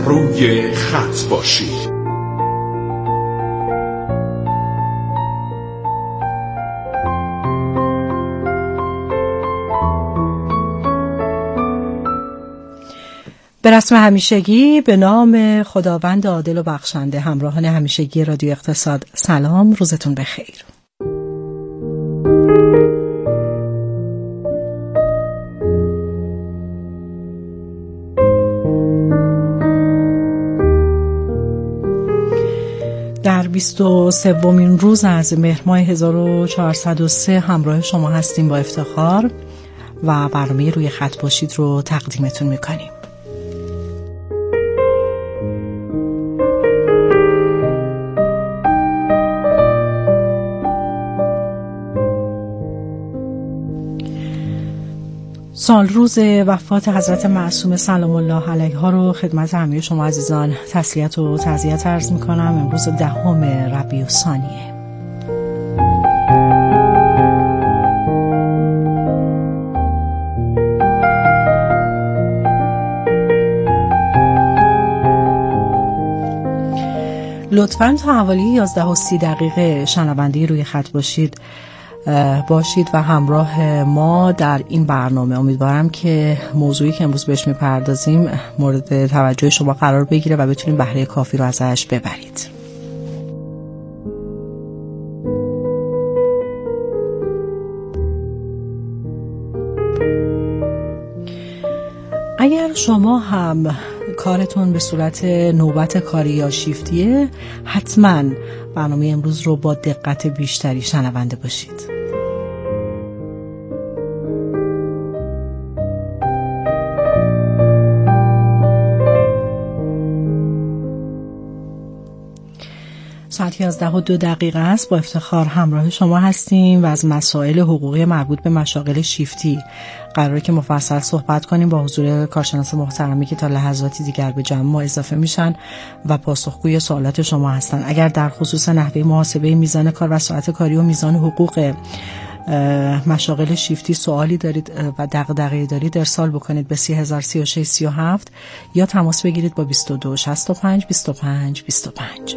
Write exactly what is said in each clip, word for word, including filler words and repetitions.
روی خط باشید. به رسم همیشگی به نام خداوند عادل و بخشنده، همراهان همیشگی رادیو اقتصاد سلام، روزتون بخیر. در بیست و سومین روز از مهر ماه هزار و چهارصد و سه همراه شما هستیم با افتخار و برنامه روی خط باشید رو تقدیمتون میکنیم. سال روز وفات حضرت معصومه سلام الله علیها رو خدمت همه شما عزیزان تسلیت و تعزیت عرض میکنم. امروز دهم ربیع الثانیه. لطفاً تا حوالی یازده و سی دقیقه شنونده روی خط باشید باشید و همراه ما در این برنامه. امیدوارم که موضوعی که امروز بهش میپردازیم مورد توجه شما قرار بگیره و بتونیم بهره کافی رو ازش ببرید. اگر شما هم کارتون به صورت نوبت کاری یا شیفتیه، حتما برنامه امروز رو با دقت بیشتری شنونده باشید. ساعت یازده و دو دقیقه است. با افتخار همراه شما هستیم و از مسائل حقوقی مربوط به مشاغل شیفتی قراره که مفصل صحبت کنیم با حضور کارشناس محترمی که تا لحظاتی دیگر به جمع ما اضافه میشن و پاسخگوی سوالات شما هستن. اگر در خصوص نحوه محاسبه میزان کار و ساعت کاری و میزان حقوق مشاغل شیفتی سوالی دارید و دغدغه‌ای دارید، ارسال بکنید به سی هزار سی و شش سی و هفت یا تماس بگیرید با بیست و دو شصت و پنج بیست و پنج بیست و پنج.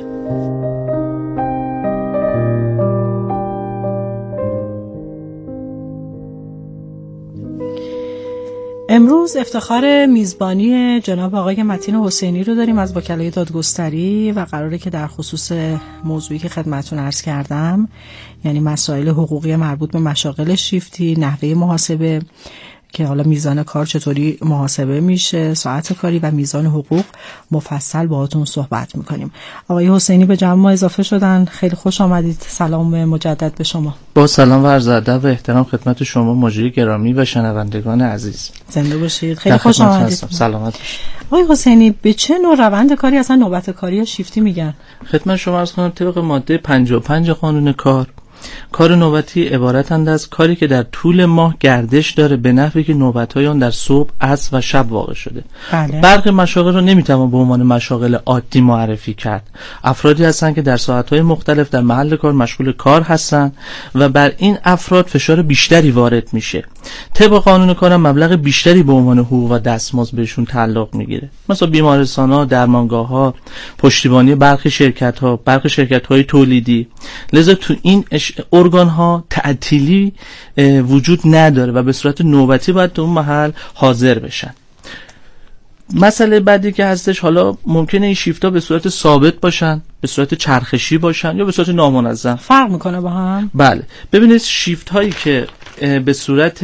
امروز افتخار میزبانی جناب آقای متین حسینی رو داریم از وکلای دادگستری و قراره که در خصوص موضوعی که خدمتتون عرض کردم، یعنی مسائل حقوقی مربوط به مشاغل شیفتی، نحوه محاسبه که حالا میزان کار چطوری محاسبه میشه، ساعت کاری و میزان حقوق، مفصل باهاتون صحبت میکنیم. آقای حسینی به جمع ما اضافه شدن، خیلی خوش آمدید. سلام مجدد به شما. با سلام و عرض ادب و احترام خدمت شما مجری گرامی و شنوندگان عزیز. زنده باشید. خیلی خوش آمدید. سلامت باشید. آقای حسینی به چه نوع روند کاری اصلا نوبت کاری یا شیفتی میگن؟ خدمت شما عرض کنم طبق ماده پنجاه و پنج قانون کار، کار نوبتی عبارتند از کاری که در طول ماه گردش داره به نحوی که نوبت‌های آن در صبح، عصر و شب واقع شده. بله. برخی مشاغل رو نمیتوان به عنوان مشاغل عادی معرفی کرد. افرادی هستند که در ساعت‌های مختلف در محل کار مشغول کار هستند و بر این افراد فشار بیشتری وارد میشه. طبق قانون کار هم مبلغ بیشتری به عنوان حقوق و دستمزد بهشون تعلق میگیره. مثلا بیمارستان‌ها، درمانگاه‌ها، پشتیبانی برخی شرکت‌ها، برخی شرکت‌های تولیدی. لذا تو این ارگان ها تعطیلی وجود نداره و به صورت نوبتی باید تو اون محل حاضر بشن. مسئله بعدی که هستش، حالا ممکنه این شیفت ها به صورت ثابت باشن، به صورت چرخشی باشن یا به صورت نامنظم. فرق میکنه با هم؟ بله. ببینید شیفت هایی که به صورت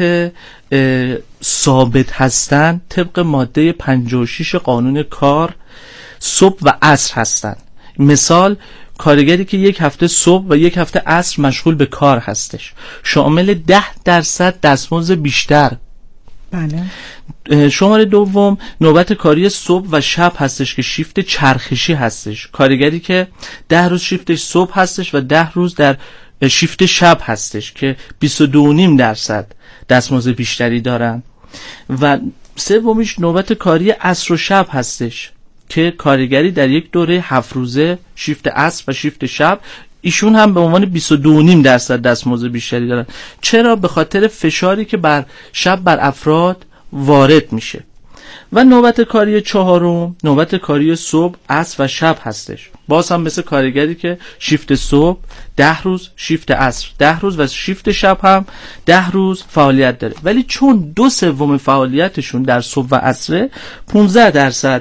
ثابت هستن طبق ماده پنجاه و شش قانون کار صبح و عصر هستن. مثال کارگری که یک هفته صبح و یک هفته عصر مشغول به کار هستش، شامل ده درصد دستمزد بیشتر. بله. شماره دوم نوبت کاری صبح و شب هستش که شیفت چرخشی هستش. کارگری که ده روز شیفتش صبح هستش و ده روز در شیفت شب هستش که بیست و دو و نیم درصد دستمزد بیشتری دارن. و سومیش نوبت کاری عصر و شب هستش که کارگری در یک دوره هفت روزه شیفت عصر و شیفت شب، ایشون هم به عنوان بیست و دو و نیم درصد دستمزد بیشتری دارن. چرا؟ به خاطر فشاری که بر شب بر افراد وارد میشه. و نوبت کاری چهارم نوبت کاری صبح، عصر و شب هستش. باز هم مثل کارگری که شیفت صبح ده روز، شیفت عصر ده روز و شیفت شب هم ده روز فعالیت داره، ولی چون دو سوم فعالیتشون در صبح و عصره، پانزده درصد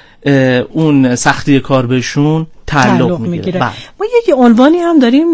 اون سختی کار بهشون تعلق میگیره. ما یک عنوانی هم داریم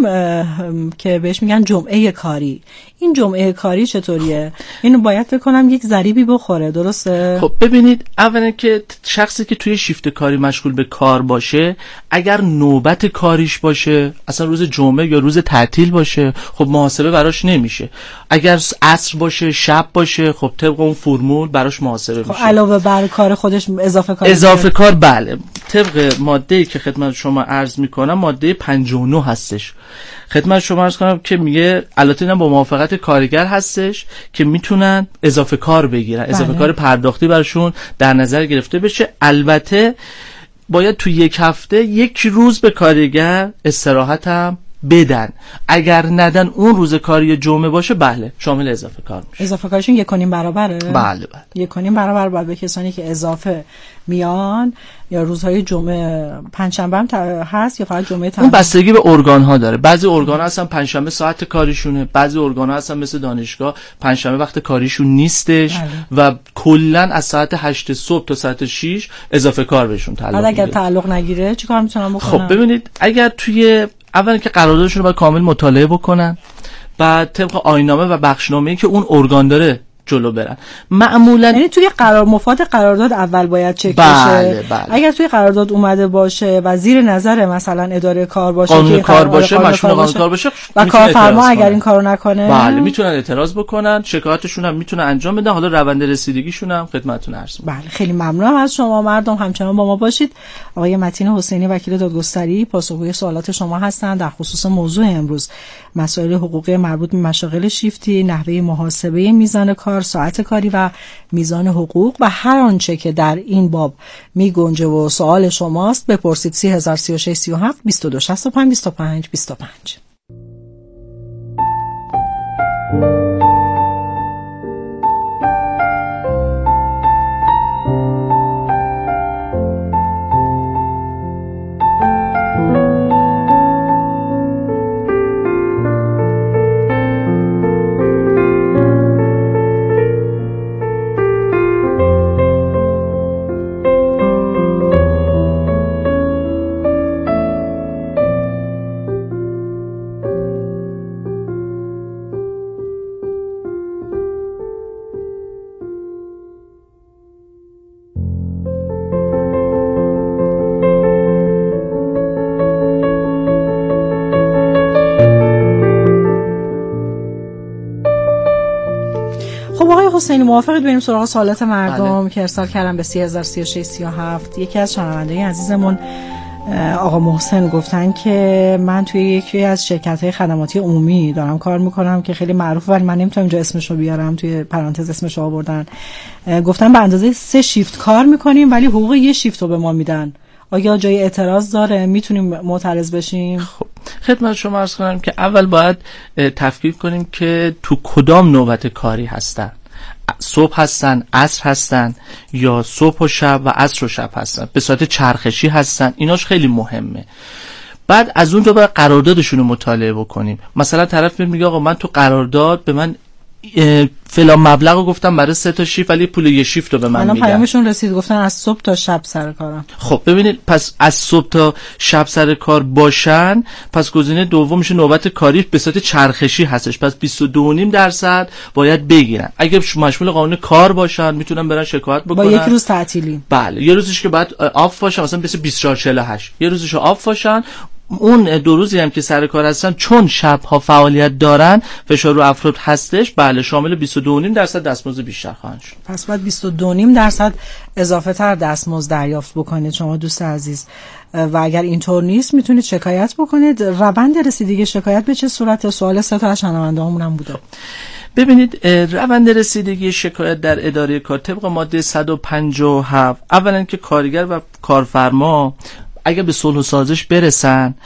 که بهش میگن جمعه کاری. این جمعه کاری چطوریه؟ اینو باید فکر کنم یک ضریبی بخوره، درسته؟ خب ببینید، اولا که شخصی که توی شیفت کاری مشغول به کار باشه، اگر نوبت کاریش باشه، اصلا روز جمعه یا روز تعطیل باشه، خب محاسبه براش نمیشه. اگر عصر باشه، شب باشه، خب طبق اون فرمول براش محاسبه خب میشه. علاوه بر کار خودش اضافه کار اضافه میشه. کار بله، طبق ماده‌ای که خدمت شما عرض میکنم، ماده پنجاه و نه هستش. خدمت شما عرض کنم که میگه البته اینا با موافقت کارگر هستش که میتونن اضافه کار بگیرن. بله. اضافه کار پرداختی براشون در نظر گرفته بشه. البته باید تو یک هفته یک روز به کارگر استراحت هم بدن. اگر ندن، اون روز کاری جمعه باشه، بله شامل اضافه کار میشه. اضافه کارشون یک و نیم برابره؟ بله بله. یک و نیم برابر باید به کسانی که اضافه میان، یا روزهای جمعه پنجشنبه هم هست یا فقط جمعه تنها؟ اون بستگی به ارگان ها داره. بعضی ارگان ها هستن پنجشنبه ساعت کاریشونه، بعضی ارگان ها هستن مثل دانشگاه پنجشنبه وقت کاریشون نیستش. بله. و کلا از ساعت هشت صبح تا ساعت شش اضافه کار بهشون تعلق میگیره. اگر تعلق نگیره چیکار میتونن بکنن؟ خب ببینید، اگر توی اولا که قراردادشون رو باید کامل مطالعه بکنن، بعد طبق آیین‌نامه و بخشنامه‌ای که اون ارگان داره جلو برن. معمولا یعنی توی قرار مفاد قرارداد اول باید چک بله بشه. بله. اگر توی قرارداد اومده باشه و زیر نظر مثلا اداره کار باشه، قانون که کار باشه، مشمول قانون کار باشه و کارفرما اگر این کارو نکنه، بله میتونن اعتراض بکنن، شکایتشون هم میتونن انجام بدن. حالا روند رسیدگیشون هم خدمتتون عرض می‌کنم. بله خیلی ممنونم از شما مردم، همچنان با ما باشید. آقای متین حسینی وکیل دادگستری پاسخگوی سوالات شما هستند در خصوص موضوع امروز، مسائل حقوقی مربوط به مشاغل شیفتی، نحوه محاسبه میزان کار، ساعت کاری و میزان حقوق و هر آنچه که در این باب می گنجه و سوال شماست بپرسید. سی هزار سی و شش سی و هفت بیست و دو شصت و پنج بیست و پنج بیست و پنج. حسینی موافقید بریم سراغ سوالات مردم بله. که ارسال کردن به سی هزار سی و شش سی و هفت. یکی از شنوندگان عزیزمون آقا محسن گفتن که من توی یکی از شرکت‌های خدماتی عمومی دارم کار میکنم که خیلی معروفه، ولی من نمیتونم اینجا اسمشو بیارم، توی پرانتز اسمشو آوردن. گفتن به اندازه سه شیفت کار میکنیم ولی حقوق یه شیفت رو به ما میدن. آیا جای اعتراض داره؟ میتونیم معترض بشیم؟ خب خدمت شما عرض کنم که اول باید تفکیک کنیم که تو کدام نوبت کاری هستن. صبح هستن، عصر هستن، یا صبح و شب و عصر و شب هستن، به صورت چرخشی هستن. ایناش خیلی مهمه. بعد از اون رو باید قراردادشون رو مطالعه بکنیم. مثلا طرف میگه آقا من تو قرارداد به من فلان مبلغ رو گفتم برای سه تا شیفت ولی پول یه شیفت رو به من میدن. الان پیامشون رسید گفتن از صبح تا شب سر کارم. خب ببینید، پس از صبح تا شب سر کار باشن، پس گزینه دوم میشه نوبت کاری به صورت چرخشی هستش، پس بیست و دو و نیم درصد باید بگیرن. اگه مشمول قانون کار باشن میتونن برن شکایت بکنن. با یک روز تعطیلی. بله، یه روزش که بعد آف باشه، مثلا بیست و چهار چهل و هشت یه روزش آف باشن. اون دو روزی هم که سر کار هستن چون شبها فعالیت دارن، فشار رو افراد هستش، بله شامل بیست و دو و نیم درصد دستمزد بیشتر خواهند شد. پس باید بیست و دو و نیم درصد اضافه تر دستمزد دریافت بکنید شما دوست عزیز. و اگر اینطور نیست میتونید شکایت بکنید. روند رسیدگی شکایت به چه صورت؟ سوال سه تا از شنونده‌هامون هم بوده. ببینید، روند رسیدگی شکایت در اداره کار طبق ماده صد و پنجاه و هفت، اولا که کارگر و کارفرما اگه به صلح و سازش برسن،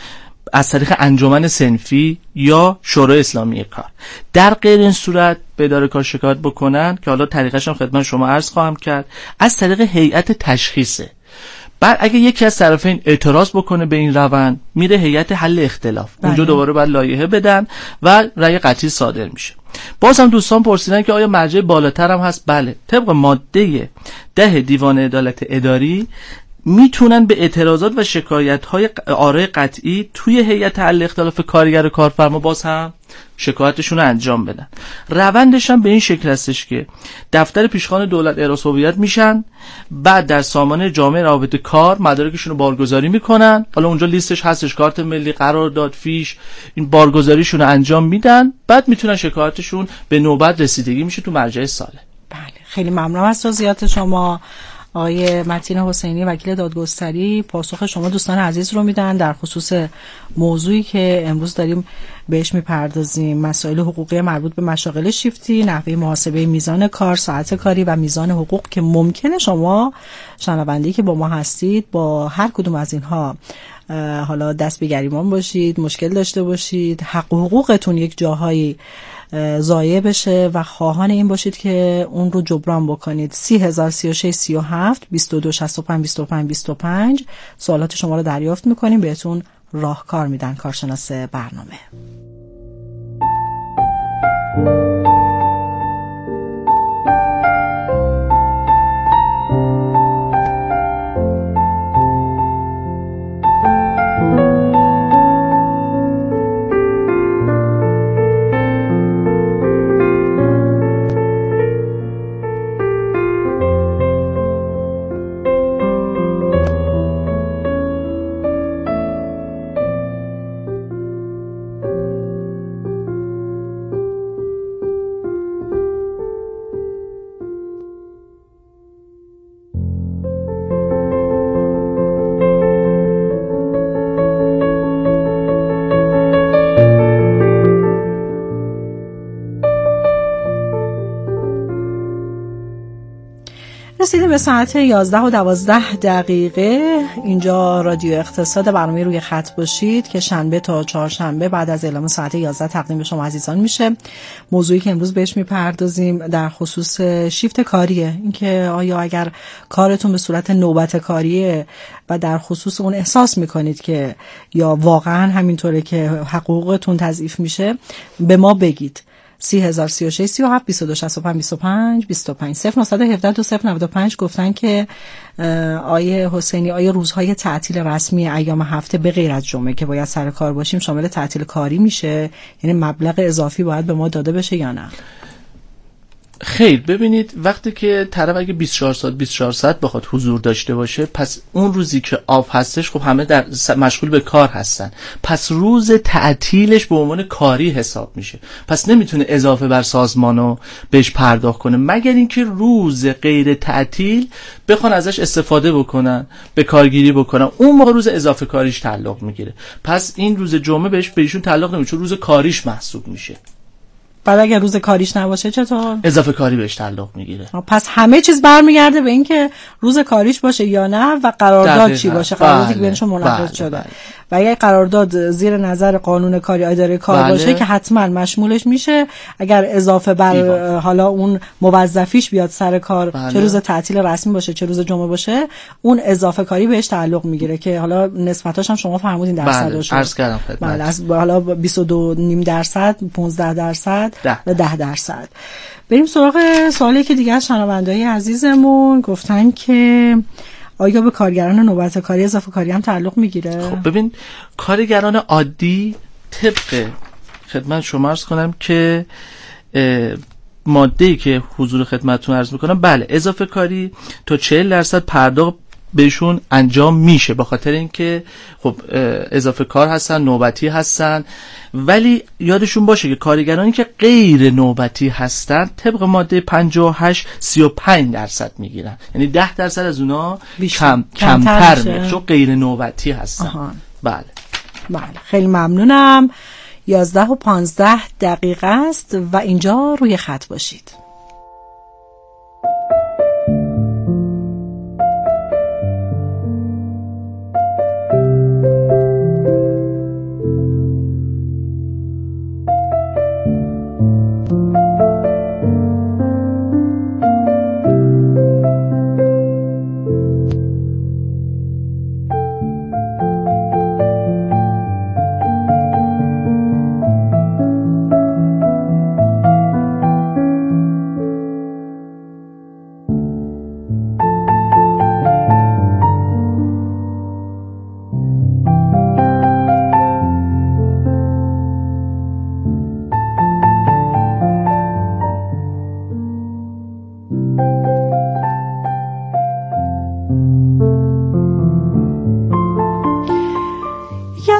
از طریق انجمن صنفی یا شورای اسلامی کار. در غیر این صورت به اداره کار شکایت بکنن که حالا طریقش هم خدمت شما عرض خواهم کرد، از طریق هیئت تشخیصه. بعد اگه یکی از طرفین اعتراض بکنه به این روند، میره هیئت حل اختلاف. بله. اونجا دوباره باید لایحه بدن و رأی قطعی صادر میشه. باز هم دوستان پرسیدن که آیا مرجع بالاتر هم هست؟ بله، طبق ماده ده دیوان عدالت اداری میتونن به اعتراضات و شکایت‌های آراء قطعی توی هیئت حل اختلاف کارگر و کارفرما باز هم شکایتشون رو انجام بدن. روندش هم به این شکل هستش که دفتر پیشخوان دولت احراز هویت میشن، بعد در سامانه جامعه روابط کار مدارکشون رو بارگذاری میکنن. حالا اونجا لیستش هستش، کارت ملی، قرارداد، فیش، این بارگذاریشون رو انجام میدن. بعد میتونن شکایتشون به نوبت رسیدگی میشه تو مرجع صالح. بله، خیلی ممنونم از توضیحات شما آقای متین حسینی، وکیل دادگستری. پاسخ شما دوستان عزیز رو میدن در خصوص موضوعی که امروز داریم بهش میپردازیم، مسائل حقوقی مربوط به مشاغل شیفتی، نحوه محاسبه میزان کار، ساعت کاری و میزان حقوق که ممکنه شما شنونده‌ای که با ما هستید با هر کدوم از اینها حالا دست به گریبان باشید، مشکل داشته باشید، حق و حقوقتون یک جاهایی ضایع بشه و خواهان این باشید که اون رو جبران بکنید. سی هزار سی و شش سی و هفت بیست و دو شصت و پنج بیست و پنج بیست و پنج سوالات شما رو دریافت میکنیم، بهتون راهکار میدن کارشناس برنامه. رسیدیم به ساعت یازده و دوازده دقیقه. اینجا رادیو اقتصاد، برنامه روی خط باشید که شنبه تا چهارشنبه بعد از اعلام ساعت یازده تقدیم به شما عزیزان میشه. موضوعی که امروز بهش میپردازیم در خصوص شیفت کاریه، اینکه آیا اگر کارتون به صورت نوبت کاریه و در خصوص اون احساس میکنید که یا واقعا همینطوره که حقوقتون تضعیف میشه، به ما بگید. سی هزار سی و شش سی و هفت بیست و دو شصت و پنج بیست و پنج بیست و پنج صفر نه یک هفت دو صفر نه پنج گفتن که آیه حسینی، آیه روزهای تعطیل رسمی ایام هفته به غیر از جمعه که باید سر کار باشیم شامل تعطیل کاری میشه؟ یعنی مبلغ اضافی باید به ما داده بشه یا نه؟ خیر، ببینید وقتی که طرف اگه بیست و چهار ساعت بیست و چهار ساعت بخواد حضور داشته باشه، پس اون روزی که آف هستش خب همه در مشغول به کار هستن، پس روز تعطیلش به عنوان کاری حساب میشه. پس نمیتونه اضافه بر سازمانو بهش پرداخت کنه مگر اینکه روز غیر تعطیل بخوان ازش استفاده بکنن، به کارگیری بکنن، اون موقع روز اضافه کاریش تعلق میگیره. پس این روز جمعه بهش بهشون تعلق نمیشه، روز کاریش محسوب میشه. بعد اگر روز کاریش نباشه چطور؟ اضافه کاری بهش تعلق میگیره. پس همه چیز برمیگرده به این که روز کاریش باشه یا نه و قرارداد چی باشه، قراردادی که بینشون منعقد شده. بله. و اگر قرارداد زیر نظر قانون کاری اداره کار بله. باشه که حتما مشمولش میشه. اگر اضافه بر دیبا. حالا اون موظفیش بیاد سر کار، بله. چه روز تعطیل رسمی باشه چه روز جمعه باشه، اون اضافه کاری بهش تعلق میگیره که حالا نسبتاش هم شما فرمودین درصداش. بله. عرض کردم خدمت. بله. از حالا بیست و دو و نیم درصد، پانزده درصد و ده درصد. بریم سراغ سوالی که دیگه از شنونده‌های عزیزمون گفتن که آیا به کارگران نوبت کاری اضافه کاری هم تعلق میگیره؟ خب ببین، کارگران عادی طبق خدمت شما عرض کنم که ماده‌ای که حضور خدمتتون عرض میکنم، بله اضافه کاری تا چهل درصد پرداخت بهشون انجام میشه، به خاطر اینکه خب اضافه کار هستن، نوبتی هستن. ولی یادشون باشه که کارگرانی که غیر نوبتی هستن طبق ماده پنجاه و هشت سی و پنج درصد میگیرن، یعنی ده درصد از اونا کم کمتر میشه چون غیر نوبتی هستن. آها. بله بله، خیلی ممنونم. یازده و پانزده دقیقه است و اینجا روی خط باشید.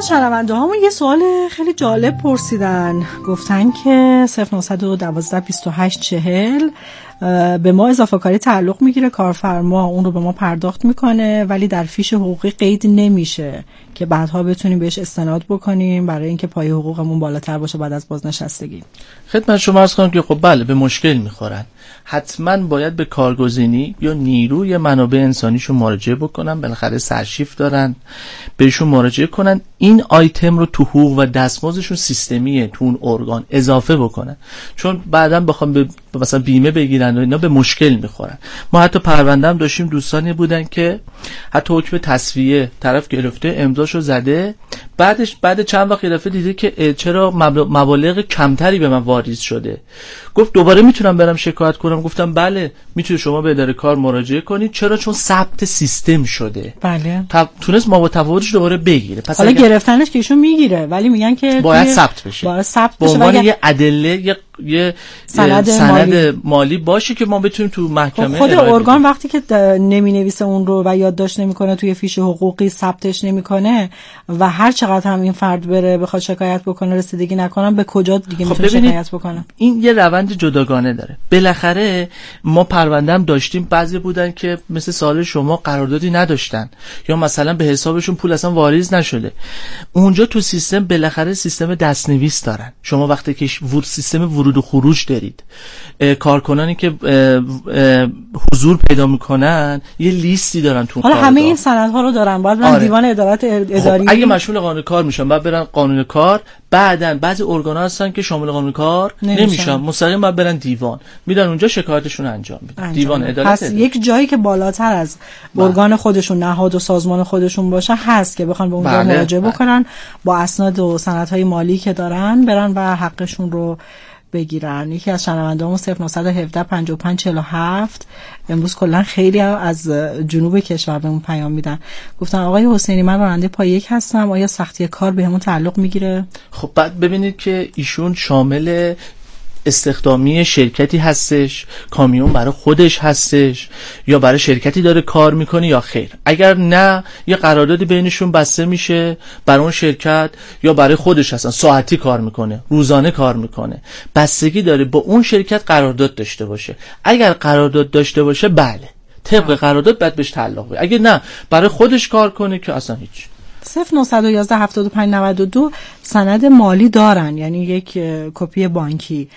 از شنونده هامون یه سوال خیلی جالب پرسیدن، گفتن که صفر نه یک دو بیست و هشت چهل به ما اضافه کاری تعلق میگیره، کارفرما اون رو به ما پرداخت میکنه ولی در فیش حقوقی قید نمیشه که بعدها بتونیم بهش استناد بکنیم برای اینکه پای حقوقمون بالاتر باشه بعد از بازنشستگی. خدمت شما عرض کنم که خب بله به مشکل میخورن، حتما باید به کارگزینی یا نیروی منابع انسانیشون مراجعه بکنن، بالاخره سرشیفت دارن، بهشون مراجعه کنن این آیتم رو تو حقوق و دستمزدشون سیستمیه تو اون ارگان اضافه بکنن، چون بعداً بخوام به مثلا بیمه بگیرن و اینا به مشکل میخورن. ما حتی پرونده هم داشتیم، دوستانی بودن که حتی حکم تسویه طرف گرفته امضاشو زده، بعدش بعد چند وقت یه دفعه دیده که چرا مبالغ کمتری به من واریز شده، گفت دوباره میتونم برم شکایت کنم؟ گفتم بله میتونید شما به اداره کار مراجعه کنید. چرا؟ چون ثبت سیستم شده. بله. تب... تونست ما با تفاوتش دوباره بگیره. پس حالا اگر... گرفتنش که ایشون میگیره ولی میگن که باید ثبت بشه. باید ثبت بشه. به عنوان یه ادله یه یه سند, سند مالی. مالی باشه که ما بتونیم تو محکمه خود ارگان وقتی که نمی نویسه اون رو و یادداشت نمیکنه توی فیش حقوقی ثبتش نمیکنه و هر چقدر هم این فرد بره بخواد شکایت بکنه رسیدگی نکنه، به کجا دیگه خب میتونه شکایت بکنه؟ این یه روند جداگانه داره. بالاخره ما پرونده هم داشتیم، بعضی بودن که مثل سال شما قراردادی نداشتن یا مثلا به حسابشون پول اصلا واریز نشده. اونجا تو سیستم بالاخره سیستم دستنویس دارن. شما وقتی که سیستم ورود و خروج دارید، کارکنانی که حضور پیدا میکنن یه لیستی دارن تو حالا همه این سندها رو دارن، باید برن آره. دیوان ادارت اداری. خب اگه مشمول قانون کار میشن باید برن قانون کار، بعدن بعضی ارگانا هستن که شامل قانون کار نمیشن, نمیشن. مستقیم باید برن دیوان، میدن اونجا شکایتشون انجام میدن. دیوان ادارت پس اداری. یک جایی که بالاتر از ارگان خودشون، نهاد و سازمان خودشون باشه هست که بخوان به اونجا بله. مراجعه بکنن، با اسناد و سندهای مالی که دارن برن و حقشون رو بگیرن. یکی از شنونده‌مون صفر نه یک هفت پنج پنج چهل و هفت امروز کلا خیلی از جنوب کشور بهمون پیام میدن، گفتن آقای حسینی من راننده پای یک هستم، آیا سختی کار بهمون تعلق میگیره؟ خب بعد ببینید که ایشون شامل استخدامی شرکتی هستش، کامیون برای خودش هستش یا برای شرکتی داره کار میکنه یا خیر. اگر نه یه قراردادی بینشون بسته میشه برای اون شرکت یا برای خودش هستن، ساعتی کار میکنه، روزانه کار میکنه، بستگی داره با اون شرکت قرارداد داشته باشه. اگر قرارداد داشته باشه بله طبق قرارداد باید بهش تعلق بگیره، اگه نه برای خودش کار کنه که اصلا هیچ. صفر نه یک یک هفتاد و پنج نود و دو سند مالی دارن، یعنی یک کپی بانکی.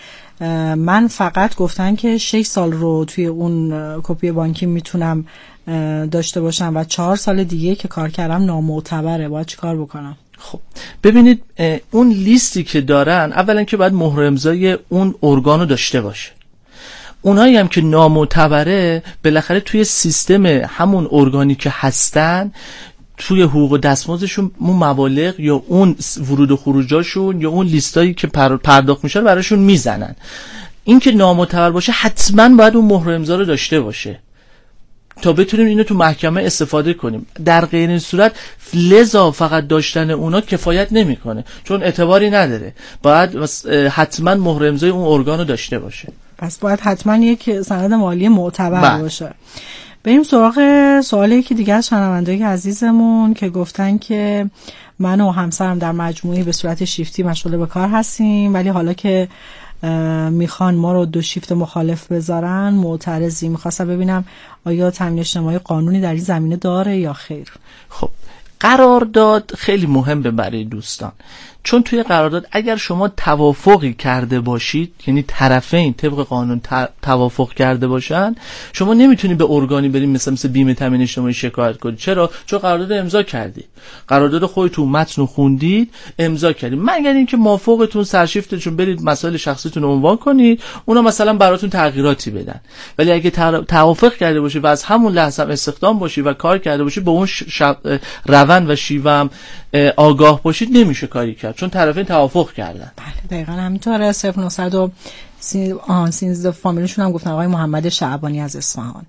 من فقط گفتن که شش سال رو توی اون کپی بانکی میتونم داشته باشم و چهار سال دیگه که کار کردم نامعتبره، باید چی کار بکنم؟ خب ببینید اون لیستی که دارن اولا که باید مهر امضای اون ارگانو داشته باشه. اونایی هم که نامعتبره بالاخره توی سیستم همون ارگانی که هستن توی حقوق و دستمزدشون اون مبالغ یا اون ورود و خروجاشون یا اون لیستایی که پرداخت میشه براشون میزنن. این که نامعتبر باشه حتما باید اون مهر امضا رو داشته باشه تا بتونیم اینو تو محکمه استفاده کنیم. در غیر این صورت لذا فقط داشتن اونا کفایت نمیکنه چون اعتباری نداره، باید حتما مهر امضای اون ارگانو داشته باشه. پس باید حتما یک سند مالی معتبر با. باشه. بریم سراغ سوالی که دیگه از شنوندگان عزیزمون که گفتن که من و همسرم در مجموعه به صورت شیفتی مشغول به کار هستیم ولی حالا که میخوان ما رو دو شیفت مخالف بذارن معترضی. میخواستم ببینم آیا تامین اجتماعی قانونی در این زمینه داره یا خیر؟ خب قرارداد خیلی مهمه برای دوستان، چون توی قرارداد اگر شما توافقی کرده باشید، یعنی طرفین طبق قانون توافق کرده باشن، شما نمیتونید به ارگانی بریم مثلا مثل بیمه تامین اجتماعی شکایت کنید. چرا؟ چون قرارداد امضا کردید، قرارداد خودتون متن خوندید، امضا کردید، مگر اینکه موافقتون سرشیفتتون برید مسائل شخصیتون رو عنوان کنید، اونا مثلا براتون تغییراتی بدن. ولی اگه توافق کرده باشید و از همون لحظه هم استخدام باشید و کار کرده باشید، به اون شب... روند و شیوه هم آگاه باشید، نمیشه کاری کرد چون طرفین توافق کردن. بله دقیقاً همینطوره. صفر نه آن سینزده فامیلشون هم گفتن آقای محمد شعبانی از اصفهان.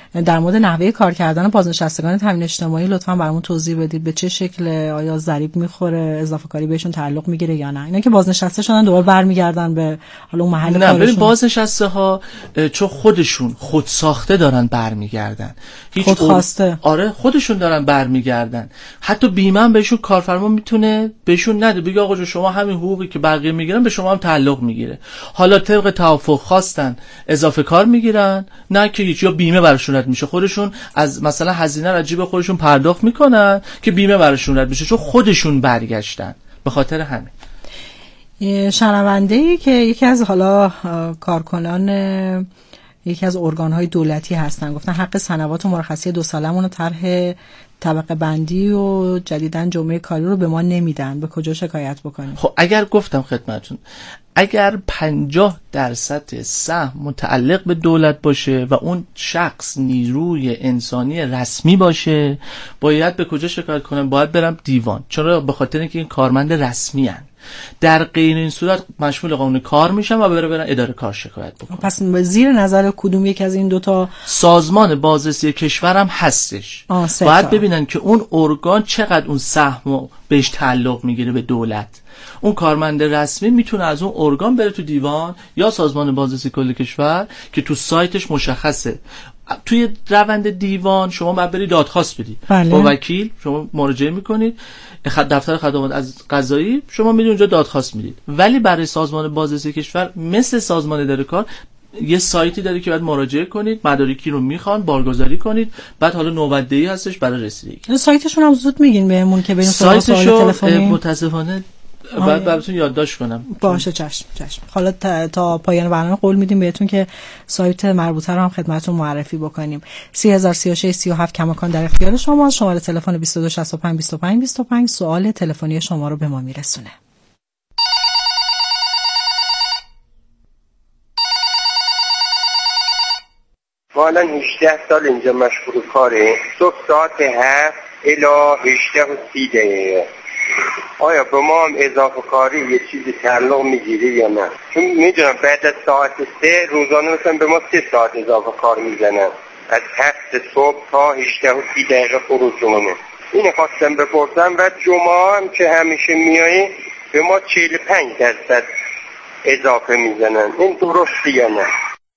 در مورد نحوه کار کردن بازنشستگان تامین اجتماعی لطفاً برامون توضیح بدید. به چه شکل؟ آیا ضریب میخوره، اضافه کاری بهشون تعلق میگیره یا نه؟ اینا که بازنشسته شدن دوباره برمیگردن به حالا اون محل کارشون. نه، ببین بازنشسته ها چون خودشون خود ساخته دارن برمیگردن، هیچ خود خواسته. آره خودشون دارن برمیگردن. حتی بیمه هم بهشون کارفرما میتونه بهشون نده، بگه آقا شما همین حقوقی که بقیه میگیرن به شما هم تعلق میگیره. حالا طبق توافق خواستن اضافه کار میگیرن، نه که هیچ، یا بیمه براشون رد میشه، خودشون از مثلا هزینه رجیب خودشون پرداخت میکنن که بیمه براشون رد میشه، چون خودشون برگشتن. به خاطر همین شنونده‌ای که یکی از حالا کارکنان یکی از ارگان‌های دولتی هستن گفتن حق سنوات و مرخصی دو سالمون رو طرح طبقه بندی و جدیداً جمعه کاری رو به ما نمیدن، به کجا شکایت بکنیم؟ خب اگر گفتم خدمتتون اگر پنجاه درصد سهم متعلق به دولت باشه و اون شخص نیروی انسانی رسمی باشه، باید به کجا شکایت کنم؟ باید برم دیوان. چرا؟ به خاطر اینکه این کارمند رسمی هن. در غیر این صورت مشمول قانون کار میشن و بره برن اداره کار شکایت بکنن. پس زیر نظر کدوم یک از این دوتا سازمان بازرسی کشور هم هستش، باید ببینن که اون ارگان چقدر اون سهم بهش تعلق میگیره به دولت. اون کارمند رسمی میتونه از اون ارگان بره تو دیوان یا سازمان بازرسی کل کشور که تو سایتش مشخصه. توی روند دیوان شما باید بری دادخواست بدی بله. با وکیل شما مراجعه میکنید، دفتر خدمات از قضایی شما میرید اونجا دادخواست میدید. ولی برای سازمان بازرسی کشور مثل سازمان اداره کار یه سایتی داره که باید مراجعه کنید، مدارکی رو میخوان بارگذاری کنید، بعد حالا نوبت‌دهی هستش برای رسیدگی. سایتشون هم زود میگین بهمون که بریم سراغ سوال تلفنی. متاسفانه بعد براتون یادداشت کنم. باشه چشم چشم. حالا تا, تا پایان برنامه قول میدیم بهتون که سایت مربوطه رو هم خدمتتون معرفی بکنیم. سه هزار و سی و شش سی و هفت کماکان در اختیار شماست. شماره تلفن بیست و دو شصت و پنج بیست و پنج بیست و پنج سوال تلفنی شما رو به ما میرسونه. ما الان هجده سال اینجا مشغول کاره. صبح ساعت هفت الی هجده و سی دقیقه. آیا به ما هم اضافه کاری یه چیزی تعلق میگیره یا نه؟ چون میدونم بعد از ساعت سه روزانه مثلا به ما سه ساعت اضافه کار میزنن، از هفت صبح تا هجده و سی دقیقه خروجمونه. اینو خواستم بپرسم. و جمعه هم که همیشه میایی به ما چهل و پنج درصد اضافه میزنن، این درسته یا نه؟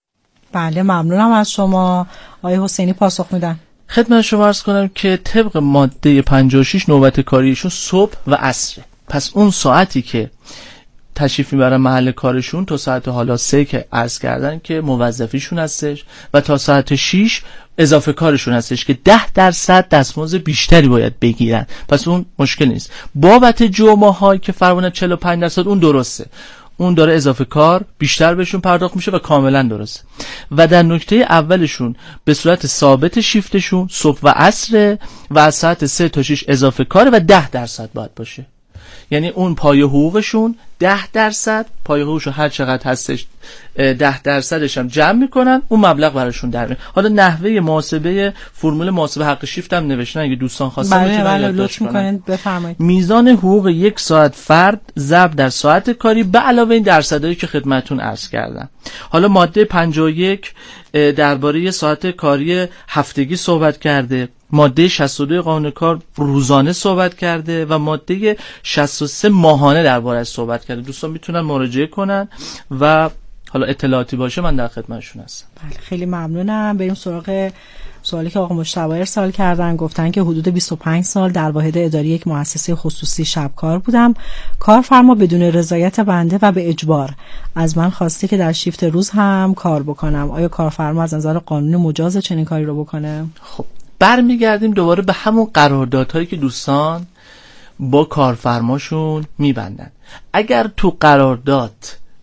بله ممنونم از شما. آقای حسینی پاسخ میدن. خدمت شما عرض کنم که طبق ماده پنجاه و شش نوبت کاریشون صبح و عصره. پس اون ساعتی که تشریف میبرن محل کارشون تا ساعت حالا سه که عرض کردن که موظفیشون هستش و تا ساعت شش اضافه کارشون هستش که ده درصد دستمزد بیشتری باید بگیرن. پس اون مشکل نیست. بابت جمعه هایی که فرمونه چهل و پنج درصد اون درسته، اون داره اضافه کار بیشتر بهشون پرداخت میشه و کاملا درسته. و در نکته اولشون به صورت ثابت شیفتشون صبح و عصر و از ساعت سه تا شش اضافه کار و ده درصد باید باشه. یعنی اون پای حقوقشون ده درصد، پای حقوقشون هر چقدر هستش ده درصدش هم جمع میکنن، اون مبلغ براشون در میاد. حالا نحوه محاسبه فرمول محاسبه حق شیفت هم نوشتن، اگه دوستان خواستن میتونن بله لطف میکنین بفرمایید. میزان حقوق یک ساعت فرد ضرب در ساعت کاری به علاوه این درصدایی که خدمتتون عرض کردم. حالا ماده پنجاه و یک درباره ساعت کاری هفتگی صحبت کرده، ماده شصت و دو قانون کار روزانه صحبت کرده و ماده شصت و سه ماهانه درباره‌اش صحبت کرده. دوستان میتونن مراجعه کنن و حالا اطلاعاتی باشه من در خدمتشون هستم. بله خیلی ممنونم. بریم سراغ سوالی که آقا مجتبی ارسال کردن. گفتن که حدود بیست و پنج سال در واحد اداری یک مؤسسه خصوصی شبکار بودم. کارفرما بدون رضایت بنده و به اجبار از من خواسته که در شیفت روز هم کار بکنم. آیا کارفرما از نظر قانون مجاز چنین کاری رو بکنه؟ خب برمیگردیم دوباره به همون قراردادهایی که دوستان با کارفرماشون میبندن. اگر تو قرارداد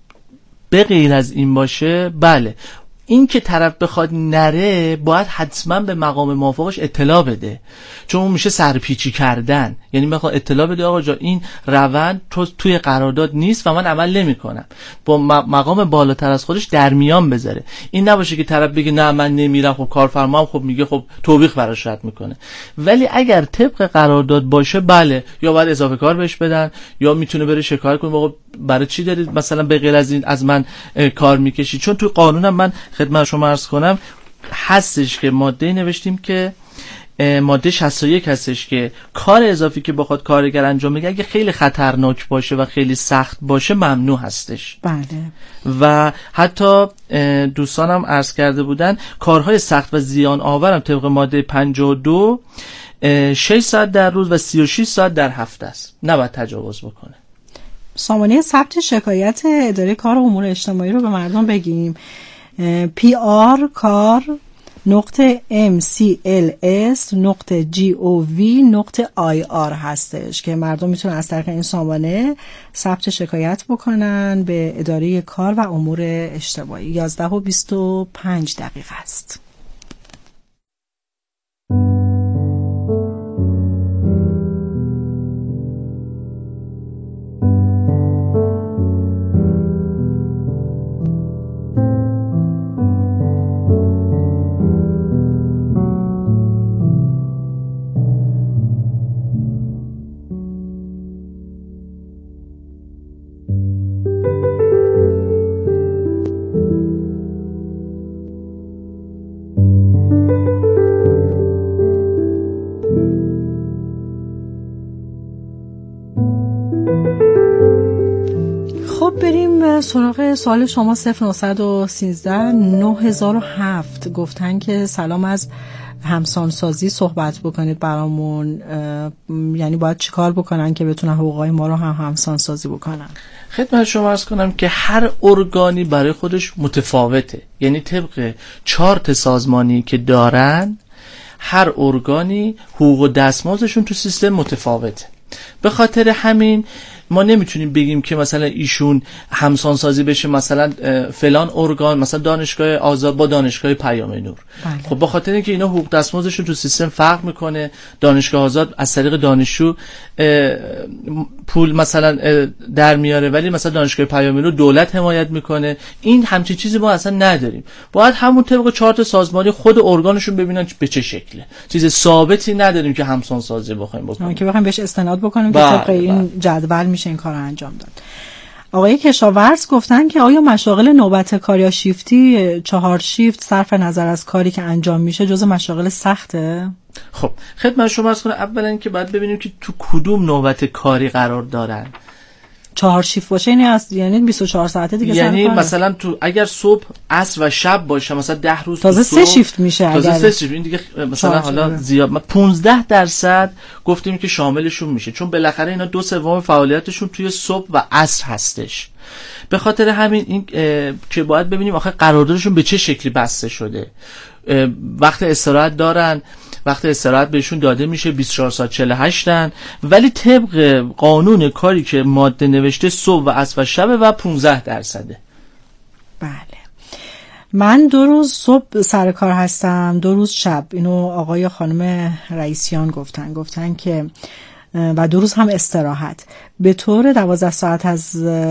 به غیر از این باشه، بله این که طرف بخواد نره باید حتما به مقام موافقش اطلاع بده، چون اون میشه سرپیچی کردن. یعنی بخواد اطلاع بده آقا جا این روند تو توی قرارداد نیست و من عمل نمی کنم، با مقام بالاتر از خودش در میان بذاره. این نباشه که طرف بگه نه من نمیرم، خب کارفرما هم خب میگه خب توبیخ براش رد میکنه. ولی اگر طبق قرارداد باشه، بله یا باید اضافه کار بهش بدن یا میتونه بره شکایت کنه آقا برای چی دارید مثلا به غیر از این از من کار میکشید. چون توی قانونم من خدمت شما عرض کنم هستش که ماده نوشتیم که ماده شصت و یک هستش که کار اضافی که بخواد کارگر انجام بده اگه خیلی خطرناک باشه و خیلی سخت باشه ممنوع هستش. بله. و حتی دوستانم عرض کرده بودن کارهای سخت و زیان آورم طبق ماده پنجاه و دو شش ساعت در روز و سی و شش ساعت در هفته است، نباید تجاوز بکنه. سامانه ثبت شکایت اداره کار و امور اجتماعی رو به مردم بگیم. پی آر کار نقطه ام سی ال اس نقطه جی او وی نقطه آی آر هستش که مردم میتونن از طریق این سامانه ثبت شکایت بکنن به اداره کار و امور اجتماعی. یازده و بیست و پنج دقیقه است. سراغ سوال شما صفر نهصد و سیزده نه هزار و هفت گفتن که سلام، از همسانسازی صحبت بکنید برامون، یعنی باید چیکار بکنن که بتونن حقوقای ما رو هم همسانسازی بکنن؟ خدمت شما عرض کنم که هر ارگانی برای خودش متفاوته، یعنی طبق چارت سازمانی که دارن هر ارگانی حقوق و دستمزدشون تو سیستم متفاوته. به خاطر همین ما نمیتونیم بگیم که مثلا ایشون همسانسازی بشه مثلا فلان ارگان مثلا دانشگاه آزاد با دانشگاه پیام نور. بله. خب به خاطر اینکه اینا حقوق دستمزدشون تو سیستم فرق میکنه، دانشگاه آزاد از طریق دانشجو پول مثلا در میاره ولی مثلا دانشگاه پیام نور دولت حمایت میکنه. این همچین چیزی ما اصلا نداریم. باید همون طبق چارت سازمانی خود ارگانشون ببینن به چه شکله. چیز ثابتی نداریم که همسانسازی بخوایم بکنیم که بخوایم بهش استناد بکنیم که طبق این جدول میشه این کار رو انجام داد. آقای کشاورز گفتن که آیا مشاغل نوبت کار یا شیفتی چهار شیفت صرف نظر از کاری که انجام میشه جز مشاغل سخته؟ خب خدمت شما عرض کنم اولا که باید ببینیم که تو کدوم نوبت کاری قرار دارن. چهار شیفت باشه یعنی از یعنی بیست و چهار ساعته دیگه، یعنی مثلا تو اگر صبح عصر و شب باشه مثلا ده روز تازه سه شیفت میشه. تازه اگر سه شیفت این دیگه مثلا حالا زیاد پانزده درصد گفتیم که شاملشون میشه، چون بالاخره اینا دو سوم فعالیتشون توی صبح و عصر هستش. به خاطر همین این که باید ببینیم آخه قراردادشون به چه شکلی بسته شده. وقت استراحت دارن، وقت استراحت بهشون داده میشه بیست و چهار ساعت چهل و هشت ان، ولی طبق قانون کاری که ماده نوشته صبح و عصر و شب و پانزده درصده. بله. من دو روز صبح سر کار هستم، دو روز شب. اینو آقای خانم رئیسیان گفتن گفتن که و دو روز هم استراحت به طور دوازده ساعت از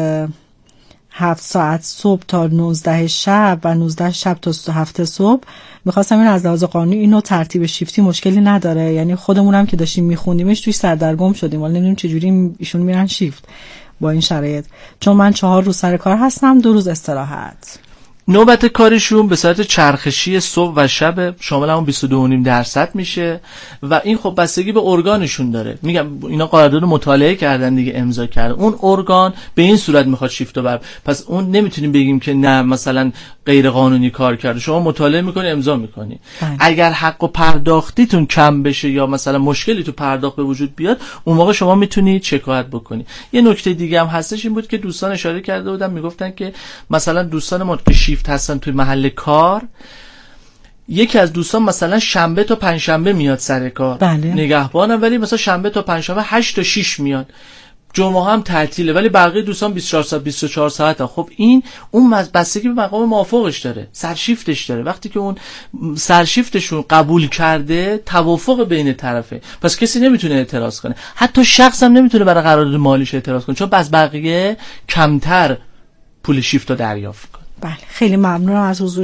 هفت ساعت صبح تا نوزده شب و نوزده شب تا هفت صبح. میخواستم این از لحاظ قانونی اینو ترتیب شیفتی مشکلی نداره، یعنی خودمونم که داشتیم میخوندیمش توی سردرگم شدیم، ولی نمیدونیم چجوری ایشون میرن شیفت با این شرایط. چون من چهار روز سر کار هستم، دو روز استراحت. نوبت کارشون به صورت چرخشی صبح و شب، شامل همون بیست و دو و نیم درصد میشه و این خب بستگی به ارگانشون داره. میگم اینا قرارداد مطالعه کردن دیگه، امضا کردن، اون ارگان به این صورت میخواد شیفت و بر، پس اون نمیتونیم بگیم که نه مثلا غیر قانونی کار کرده. شما مطالعه میکنی امضا میکنی. اگر حق و پرداختیتون کم بشه یا مثلا مشکلی تو پرداخت به وجود بیاد، اون موقع شما میتونید شکایت بکنی. یه نکته دیگه هم هستش، این بود که دوستان اشاره کرده بودن، میگفتن که مثلا دوستان ما که شیفت هستن توی محل کار، یکی از دوستان مثلا شنبه تا پنجشنبه میاد سر کار، بله. نگهبانم، ولی مثلا شنبه تا پنجشنبه هشت تا شش میاد، جمعه هم تعطیله، ولی بقیه دوستان بیست و چهار ساعت بیست و چهار ساعته. خب این اون بستگی به مقام موافقش داره، سرشیفتش داره. وقتی که اون سرشیفتشون قبول کرده، توافق بین طرفه، پس کسی نمیتونه اعتراض کنه. حتی شخص هم نمیتونه برای قرارداد مالیش اعتراض کنه، چون بس بقیه کمتر پول شیفت رو دریافت کنه. بله، خیلی ممنونم از حضور